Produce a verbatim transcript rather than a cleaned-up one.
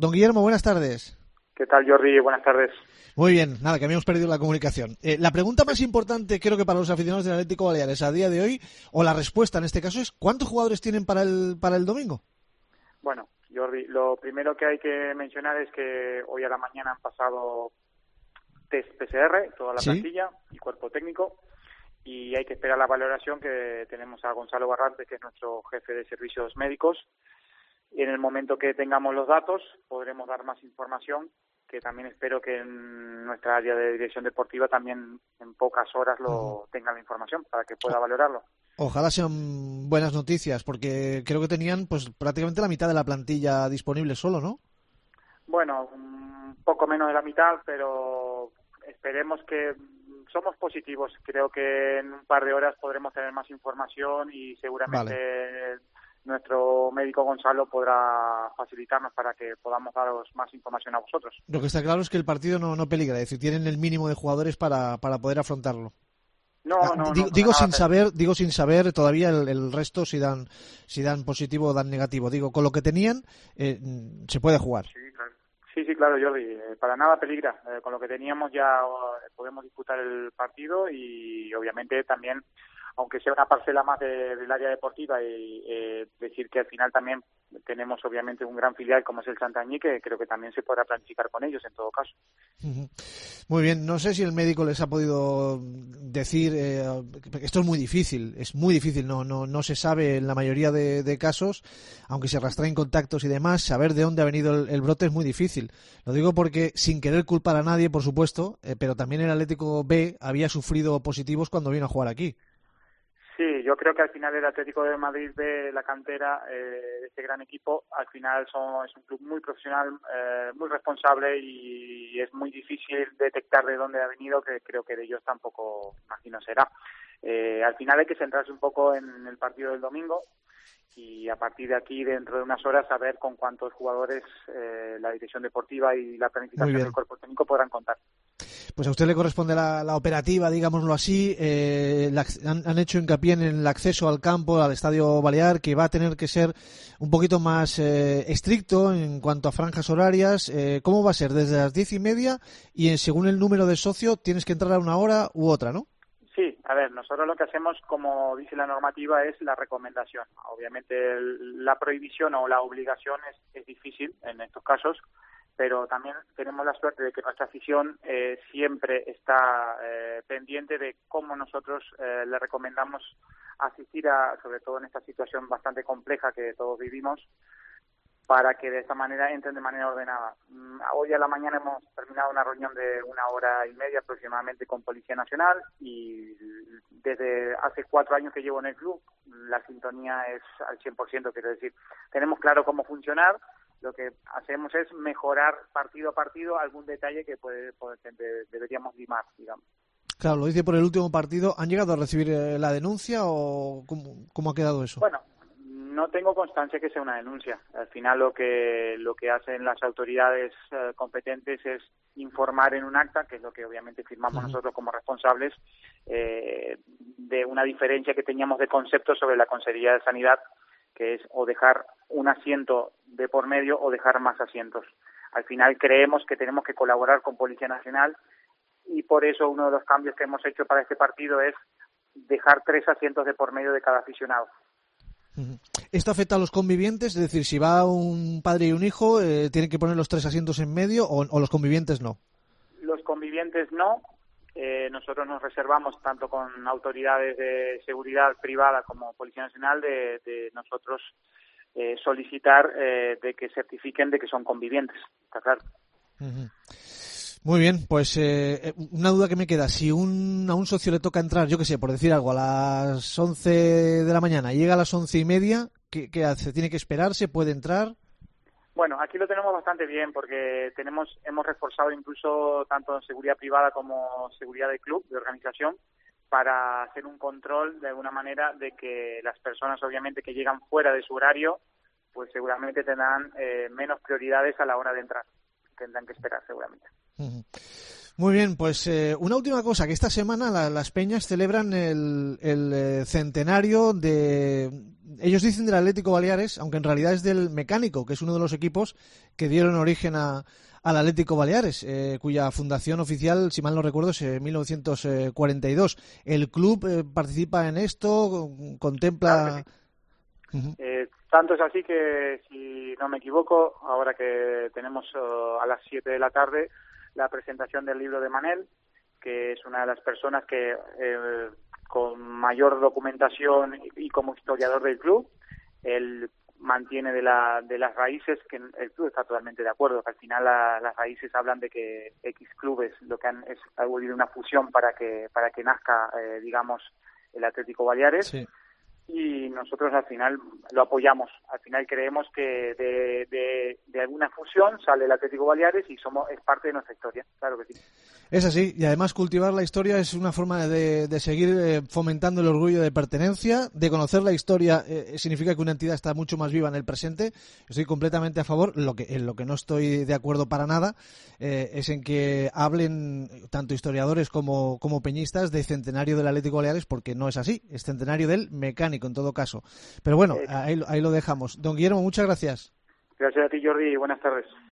Don Guillermo, buenas tardes. ¿Qué tal, Jordi? Buenas tardes. Muy bien, nada, que habíamos perdido la comunicación. Eh, la pregunta más importante, creo que para los aficionados del Atlético Baleares a día de hoy, o la respuesta en este caso es, ¿cuántos jugadores tienen para el para el domingo? Bueno, Jordi, lo primero que hay que mencionar es que hoy a la mañana han pasado test P C R, toda la ¿Sí? plantilla y cuerpo técnico, y hay que esperar la valoración que tenemos a Gonzalo Barrantes, que es nuestro jefe de servicios médicos. Y en el momento que tengamos los datos podremos dar más información, que también espero que en nuestra área de dirección deportiva también en pocas horas lo tengan la información para que pueda valorarlo. Ojalá sean buenas noticias, porque creo que tenían pues prácticamente la mitad de la plantilla disponible solo, ¿no? Bueno, un poco menos de la mitad, pero esperemos que somos positivos. Creo que en un par de horas podremos tener más información y seguramente vale. Nuestro médico Gonzalo podrá facilitarnos para que podamos daros más información a vosotros. Lo que está claro es que el partido no, no peligra, es decir, tienen el mínimo de jugadores para, para poder afrontarlo. No, ah, no, digo, no, digo sin nada, saber, digo sin saber todavía el, el resto si dan si dan positivo o dan negativo. Digo, con lo que tenían eh, se puede jugar. Sí, claro. Sí, sí, claro, Jordi. Eh, para nada peligra. Eh, con lo que teníamos ya eh, podemos disputar el partido y obviamente también, aunque sea una parcela más de, del área deportiva, y eh, decir que al final también tenemos obviamente un gran filial como es el Santañí, que creo que también se podrá planificar con ellos en todo caso. Uh-huh. Muy bien, no sé si el médico les ha podido decir, eh, esto es muy difícil, es muy difícil, no no no se sabe en la mayoría de, de casos, aunque se rastren contactos y demás, saber de dónde ha venido el, el brote es muy difícil. Lo digo porque, sin querer culpar a nadie, por supuesto, eh, pero también el Atlético B había sufrido positivos cuando vino a jugar aquí. Sí, yo creo que al final el Atlético de Madrid ve la cantera eh, de este gran equipo. Al final son, es un club muy profesional, eh, muy responsable y es muy difícil detectar de dónde ha venido, que creo que de ellos tampoco, imagino, será. Eh, al final hay que centrarse un poco en el partido del domingo y a partir de aquí, dentro de unas horas, saber con cuántos jugadores eh, la dirección deportiva y la planificación del cuerpo técnico podrán contar. Pues a usted le corresponde la, la operativa, digámoslo así. Eh, la, han, han hecho hincapié en el acceso al campo, al Estadio Balear, que va a tener que ser un poquito más eh, estricto en cuanto a franjas horarias. Eh, ¿Cómo va a ser? Desde las diez y media y en, según el número de socio tienes que entrar a una hora u otra, ¿no? Sí, a ver, nosotros lo que hacemos, como dice la normativa, es la recomendación. Obviamente el, la prohibición o la obligación es, es difícil en estos casos, pero también tenemos la suerte de que nuestra afición eh, siempre está eh, pendiente de cómo nosotros eh, le recomendamos asistir a, sobre todo en esta situación bastante compleja que todos vivimos, para que de esta manera entren de manera ordenada. Hoy a la mañana hemos terminado una reunión de una hora y media aproximadamente con Policía Nacional y desde hace cuatro años que llevo en el club la sintonía es al cien por ciento, quiero decir, tenemos claro cómo funcionar. Lo que hacemos es mejorar partido a partido algún detalle que puede, puede deberíamos limar, digamos. Claro, lo dice por el último partido. ¿Han llegado a recibir eh, la denuncia o cómo, cómo ha quedado eso? Bueno, no tengo constancia que sea una denuncia. Al final lo que lo que hacen las autoridades eh, competentes es informar en un acta, que es lo que obviamente firmamos uh-huh. nosotros como responsables, eh, de una diferencia que teníamos de concepto sobre la Consejería de Sanidad, que es o dejar un asiento de por medio o dejar más asientos. Al final creemos que tenemos que colaborar con Policía Nacional y por eso uno de los cambios que hemos hecho para este partido es dejar tres asientos de por medio de cada aficionado. ¿Esto afecta a los convivientes? Es decir, si va un padre y un hijo, eh, ¿tienen que poner los tres asientos en medio o, o los convivientes no? Los convivientes no. Eh, nosotros nos reservamos, tanto con autoridades de seguridad privada como Policía Nacional, de, de nosotros eh, solicitar eh, de que certifiquen de que son convivientes. ¿Está claro? Uh-huh. Muy bien, pues eh, una duda que me queda. Si un, a un socio le toca entrar, yo qué sé, por decir algo, a las once de la mañana y llega a las once y media, ¿qué, qué hace? ¿Tiene que esperarse? ¿Puede entrar? Bueno, aquí lo tenemos bastante bien porque tenemos hemos reforzado incluso tanto seguridad privada como seguridad de club, de organización, para hacer un control de alguna manera de que las personas obviamente que llegan fuera de su horario, pues seguramente tendrán eh, menos prioridades a la hora de entrar. Tendrán que esperar seguramente. Uh-huh. Muy bien, pues eh, una última cosa, que esta semana la, las Peñas celebran el, el eh, centenario de, ellos dicen del Atlético Baleares, aunque en realidad es del Mecánico, que es uno de los equipos que dieron origen a, al Atlético Baleares, eh, cuya fundación oficial, si mal no recuerdo, es en mil novecientos cuarenta y dos. ¿El club eh, participa en esto? ¿Contempla...? Claro que sí. uh-huh. eh, tanto es así que, si no me equivoco, ahora que tenemos uh, a las siete de la tarde la presentación del libro de Manel, que es una de las personas que eh, con mayor documentación y, y como historiador del club, él mantiene de, la, de las raíces, que el club está totalmente de acuerdo, que al final la, las raíces hablan de que X clubes lo que han es habido una fusión para que para que nazca, eh, digamos, el Atlético Baleares. Sí. Y nosotros al final lo apoyamos. Al final creemos que de, de, de alguna fusión sale el Atlético Baleares y somos es parte de nuestra historia, claro que sí. Es así, y además cultivar la historia es una forma de, de seguir eh, fomentando el orgullo de pertenencia, de conocer la historia eh, significa que una entidad está mucho más viva en el presente. Estoy completamente a favor. Lo que, en lo que no estoy de acuerdo para nada eh, es en que hablen tanto historiadores como, como peñistas de centenario del Atlético Baleares, porque no es así, es centenario del Mecánico en todo caso. Pero bueno, ahí, ahí lo dejamos. Don Guillermo, muchas gracias. Gracias a ti, Jordi, y buenas tardes.